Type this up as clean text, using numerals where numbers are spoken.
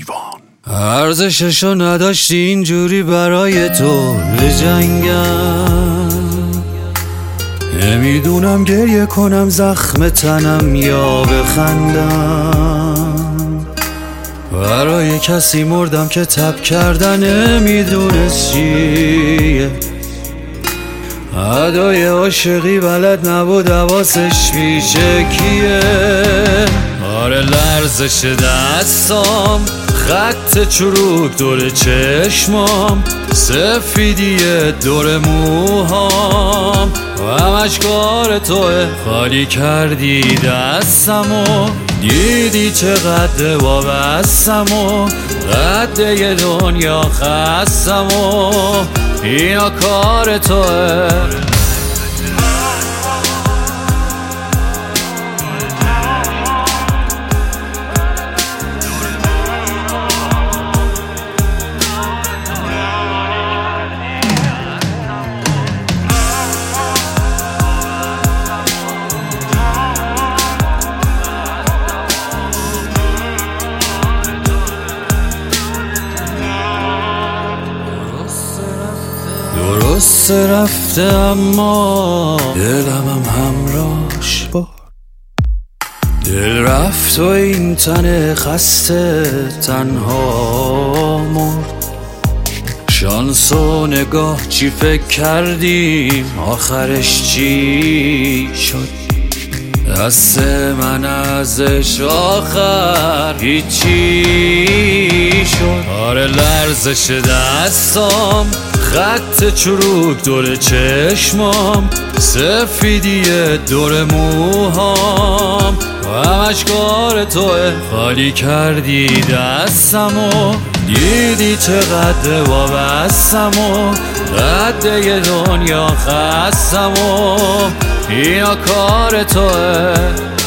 ارزششو نداشتی اینجوری برای تو بجنگم. نمیدونم گریه کنم زخم تنم یا بخندم. برای کسی مردم که تب کردن نمیدونست چیه. ادای عاشقی بلد نبود حواسش پیشه کیه. آره لرزش دستام، خط چروک دور چشمام، سفیدی دور موهام و همش کار توه. خالی کردی دستمو، دیدی چقدر وابستمو، قده دنیا خستمو، اینا کار توه. درست رفته اما دلم همراهش با. دل رفت و این تن خسته تنها مرد. شانس و نگاه چی فکر کردیم آخرش چی شد. دست من ازش آخر هیچی شد. آره لرزش دستام، خط چروک دور چشمام، سفیدی دور موهام و همش کار توه. خالی کردی دستمو، دیدی چقدر وابستمو، قده دنیا خستمو، اینا کار توه.